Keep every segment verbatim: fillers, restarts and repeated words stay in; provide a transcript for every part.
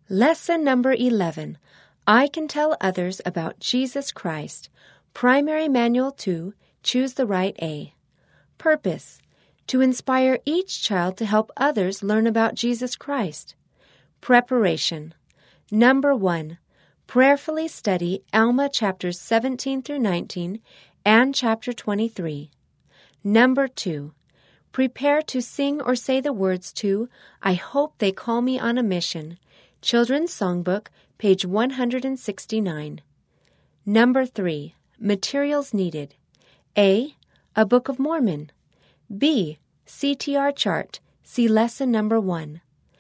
Lesson number eleven. I can tell others about Jesus Christ. Primary Manual two, Choose the Right A. Purpose: to inspire each child to help others learn about Jesus Christ. Preparation. Number one. Prayerfully study Alma chapters seventeen through nineteen and chapter twenty-three. Number two. Prepare to sing or say the words to I Hope They Call Me on a Mission. Children's Songbook, page one hundred sixty-nine. Number three. Materials needed. A. A Book of Mormon. B. C T R chart. See lesson number one.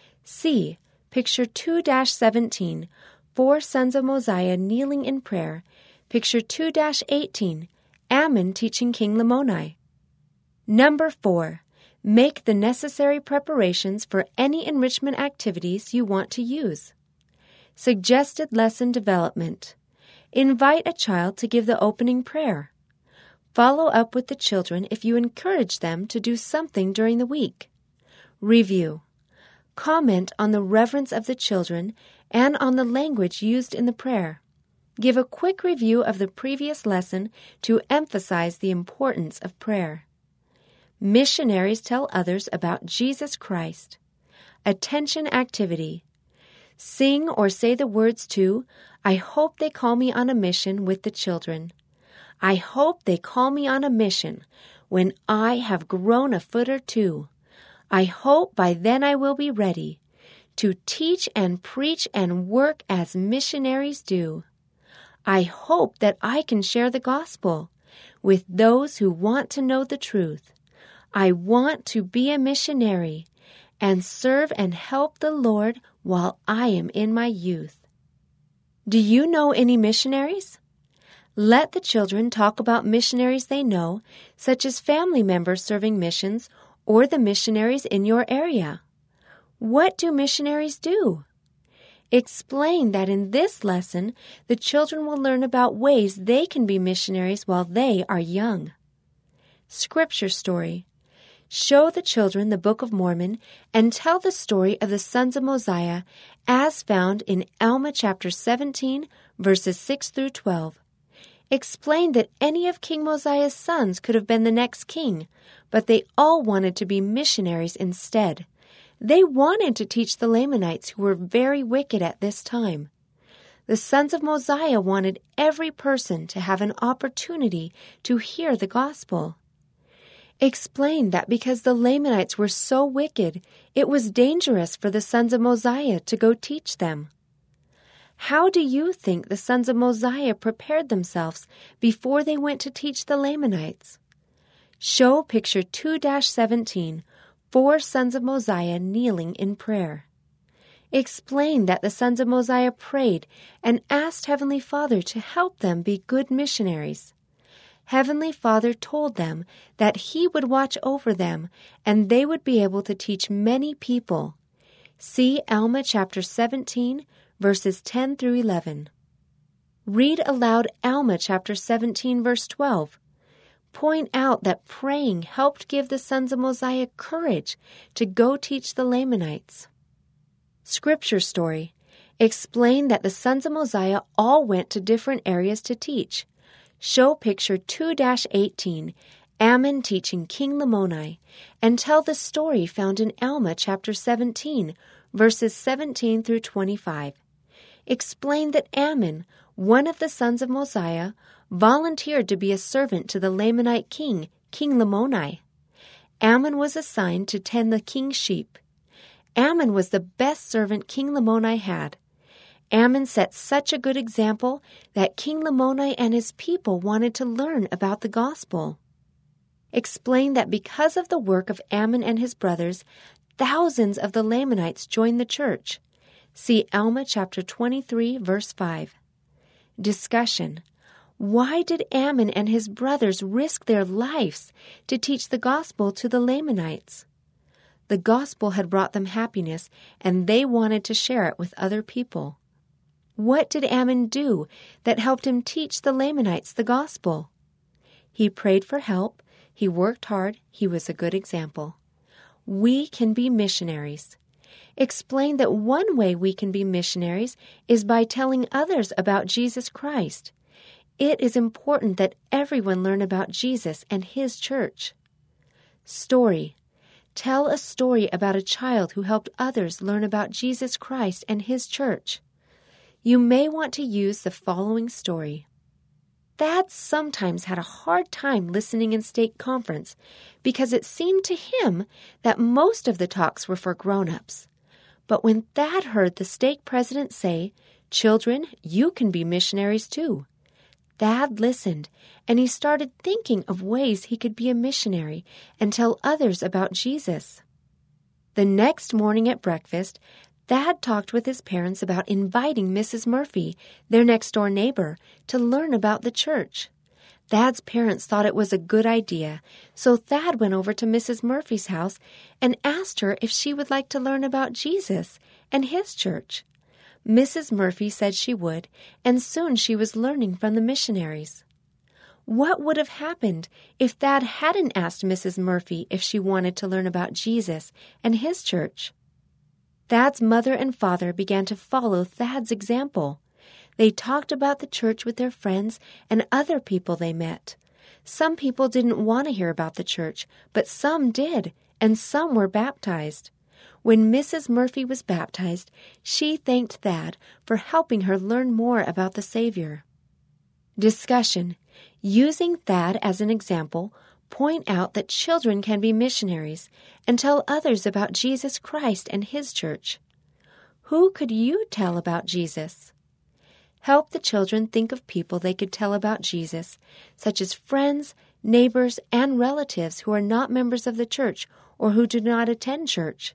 C. Picture two dash seventeen. Four sons of Mosiah kneeling in prayer. Picture two dash eighteen. Ammon teaching King Lamoni. Number four. Make the necessary preparations for any enrichment activities you want to use. Suggested lesson development. Invite a child to give the opening prayer. Follow up with the children if you encourage them to do something during the week. Review. Comment on the reverence of the children and on the language used in the prayer. Give a quick review of the previous lesson to emphasize the importance of prayer. Missionaries tell others about Jesus Christ. Attention activity. Sing or say the words to I Hope They Call Me on a Mission with the children. I hope they call me on a mission when I have grown a foot or two. I hope by then I will be ready to teach and preach and work as missionaries do. I hope that I can share the gospel with those who want to know the truth. I want to be a missionary and serve and help the Lord while I am in my youth. Do you know any missionaries? Let the children talk about missionaries they know, such as family members serving missions or the missionaries in your area. What do missionaries do? Explain that in this lesson, the children will learn about ways they can be missionaries while they are young. Scripture story. Show the children the Book of Mormon and tell the story of the sons of Mosiah as found in Alma chapter seventeen, verses six through twelve. Explain that any of King Mosiah's sons could have been the next king, but they all wanted to be missionaries instead. They wanted to teach the Lamanites, who were very wicked at this time. The sons of Mosiah wanted every person to have an opportunity to hear the gospel. Explain that because the Lamanites were so wicked, it was dangerous for the sons of Mosiah to go teach them. How do you think the sons of Mosiah prepared themselves before they went to teach the Lamanites? Show picture two dash seventeen, four sons of Mosiah kneeling in prayer. Explain that the sons of Mosiah prayed and asked Heavenly Father to help them be good missionaries. Heavenly Father told them that He would watch over them and they would be able to teach many people. See Alma chapter seventeen, verses ten through eleven. Read aloud Alma chapter seventeen, verse twelve. Point out that praying helped give the sons of Mosiah courage to go teach the Lamanites. Scripture story. Explain that the sons of Mosiah all went to different areas to teach. Show picture two dash eighteen, Ammon teaching King Lamoni, and tell the story found in Alma chapter seventeen, verses seventeen through twenty-five. Explain that Ammon, one of the sons of Mosiah, volunteered to be a servant to the Lamanite king, King Lamoni. Ammon was assigned to tend the king's sheep. Ammon was the best servant King Lamoni had. Ammon set such a good example that King Lamoni and his people wanted to learn about the gospel. Explain that because of the work of Ammon and his brothers, thousands of the Lamanites joined the church. See Alma chapter twenty-three, verse five. Discussion. Why did Ammon and his brothers risk their lives to teach the gospel to the Lamanites? The gospel had brought them happiness, and they wanted to share it with other people. What did Ammon do that helped him teach the Lamanites the gospel? He prayed for help, he worked hard, he was a good example. We can be missionaries. Explain that one way we can be missionaries is by telling others about Jesus Christ. It is important that everyone learn about Jesus and His church. Story. Tell a story about a child who helped others learn about Jesus Christ and His church. You may want to use the following story. Thad sometimes had a hard time listening in stake conference because it seemed to him that most of the talks were for grown-ups. But when Thad heard the stake president say, "Children, you can be missionaries too," Thad listened, and he started thinking of ways he could be a missionary and tell others about Jesus. The next morning at breakfast, Thad talked with his parents about inviting Missus Murphy, their next-door neighbor, to learn about the church. Thad's parents thought it was a good idea, so Thad went over to Missus Murphy's house and asked her if she would like to learn about Jesus and His church. Missus Murphy said she would, and soon she was learning from the missionaries. What would have happened if Thad hadn't asked Missus Murphy if she wanted to learn about Jesus and His church? Thad's mother and father began to follow Thad's example. They talked about the church with their friends and other people they met. Some people didn't want to hear about the church, but some did, and some were baptized. When Missus Murphy was baptized, she thanked Thad for helping her learn more about the Savior. Discussion. Using Thad as an example, point out that children can be missionaries and tell others about Jesus Christ and His church. Who could you tell about Jesus? Help the children think of people they could tell about Jesus, such as friends, neighbors, and relatives who are not members of the church or who do not attend church.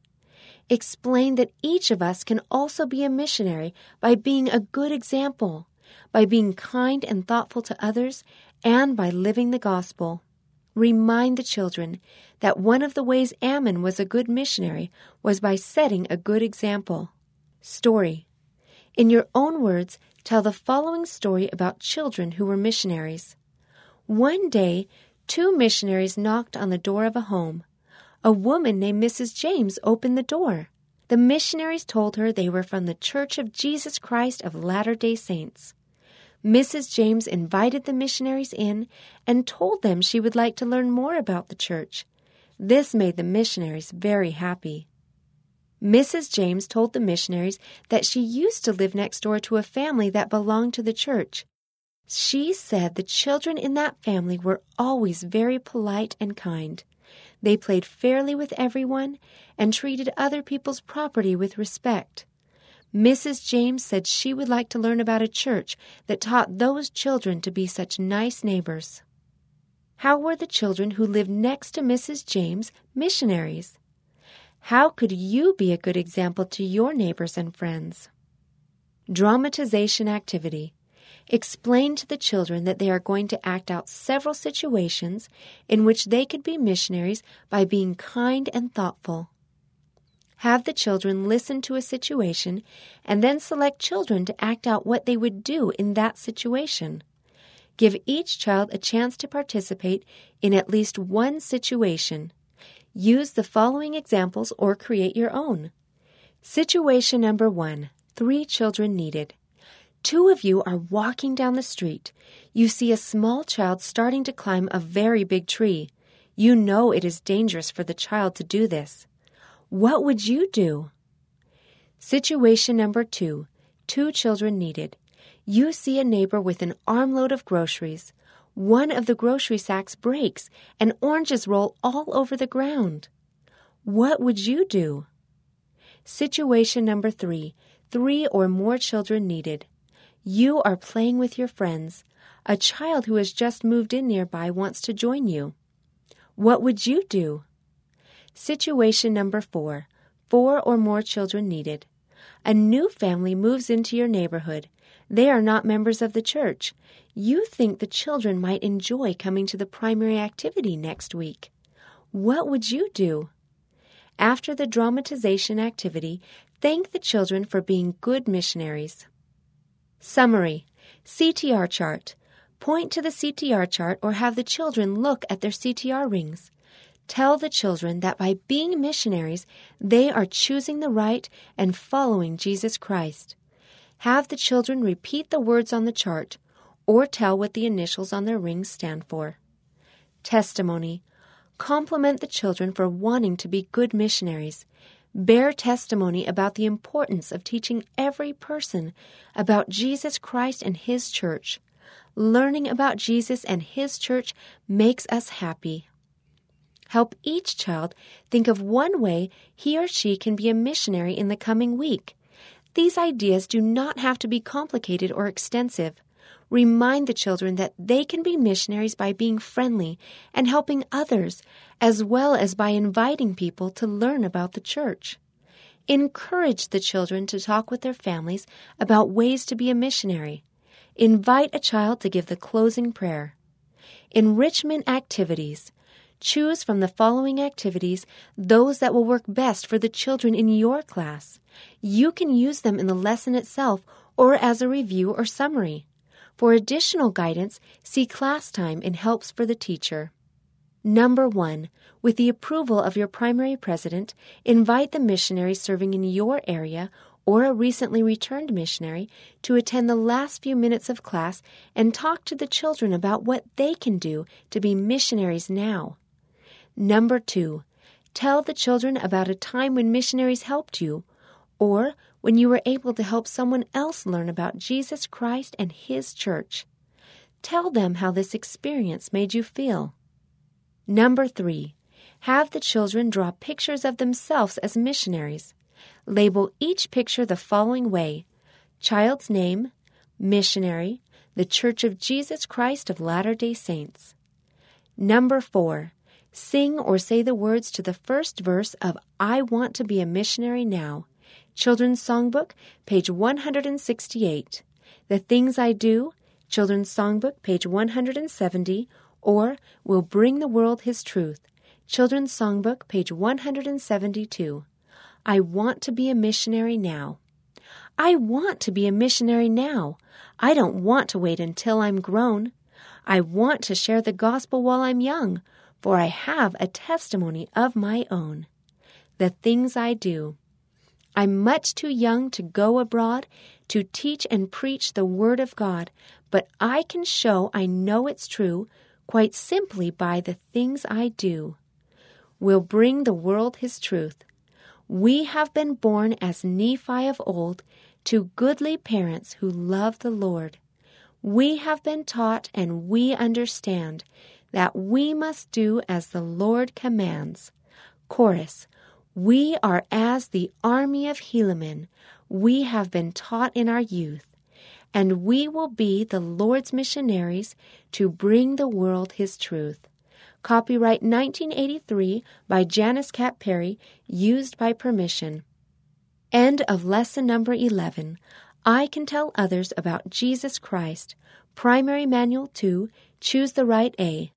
Explain that each of us can also be a missionary by being a good example, by being kind and thoughtful to others, and by living the gospel. Remind the children that one of the ways Ammon was a good missionary was by setting a good example. Story. In your own words, tell the following story about children who were missionaries. One day, two missionaries knocked on the door of a home. A woman named Missus James opened the door. The missionaries told her they were from the Church of Jesus Christ of Latter-day Saints. Missus James invited the missionaries in and told them she would like to learn more about the church. This made the missionaries very happy. Missus James told the missionaries that she used to live next door to a family that belonged to the church. She said the children in that family were always very polite and kind. They played fairly with everyone and treated other people's property with respect. Missus James said she would like to learn about a church that taught those children to be such nice neighbors. How were the children who lived next to Missus James missionaries? How could you be a good example to your neighbors and friends? Dramatization activity. Explain to the children that they are going to act out several situations in which they could be missionaries by being kind and thoughtful. Have the children listen to a situation and then select children to act out what they would do in that situation. Give each child a chance to participate in at least one situation. Use the following examples or create your own. Situation number one, three children needed. Two of you are walking down the street. You see a small child starting to climb a very big tree. You know it is dangerous for the child to do this. What would you do? Situation number two, two children needed. You see a neighbor with an armload of groceries. One of the grocery sacks breaks and oranges roll all over the ground. What would you do? Situation number three, three or more children needed. You are playing with your friends. A child who has just moved in nearby wants to join you. What would you do? Situation number four, four or more children needed. A new family moves into your neighborhood. They are not members of the church. You think the children might enjoy coming to the primary activity next week. What would you do? After the dramatization activity, thank the children for being good missionaries. Summary. C T R chart. Point to the C T R chart or have the children look at their C T R rings. Tell the children that by being missionaries, they are choosing the right and following Jesus Christ. Have the children repeat the words on the chart or tell what the initials on their rings stand for. Testimony. Compliment the children for wanting to be good missionaries. Bear testimony about the importance of teaching every person about Jesus Christ and His church. Learning about Jesus and His church makes us happy. Help each child think of one way he or she can be a missionary in the coming week. These ideas do not have to be complicated or extensive. Remind the children that they can be missionaries by being friendly and helping others, as well as by inviting people to learn about the church. Encourage the children to talk with their families about ways to be a missionary. Invite a child to give the closing prayer. Enrichment activities. Choose from the following activities those that will work best for the children in your class. You can use them in the lesson itself or as a review or summary. For additional guidance, see class time in Helps for the Teacher. Number one, with the approval of your primary president, invite the missionary serving in your area or a recently returned missionary to attend the last few minutes of class and talk to the children about what they can do to be missionaries now. Number two, tell the children about a time when missionaries helped you or when you were able to help someone else learn about Jesus Christ and His church. Tell them how this experience made you feel. Number three, have the children draw pictures of themselves as missionaries. Label each picture the following way: child's name, missionary, the Church of Jesus Christ of Latter-day Saints. Number four, sing or say the words to the first verse of I Want to Be a Missionary Now. Children's Songbook, page one hundred sixty-eight. The Things I Do, Children's Songbook, page one hundred seventy, or Will Bring the World His Truth. Children's Songbook, page one hundred seventy-two. I want to be a missionary now. I want to be a missionary now. I don't want to wait until I'm grown. I want to share the gospel while I'm young, for I have a testimony of my own. The Things I Do. I'm much too young to go abroad to teach and preach the Word of God, but I can show I know it's true quite simply by the things I do. Will bring the world His truth. We have been born as Nephi of old to goodly parents who love the Lord. We have been taught and we understand that we must do as the Lord commands. Chorus. We are as the army of Helaman. We have been taught in our youth, and we will be the Lord's missionaries to bring the world His truth. Copyright nineteen eighty-three by Janice Cat Perry, used by permission. End of lesson number eleven. I Can Tell Others About Jesus Christ. Primary Manual two, Choose the Right A.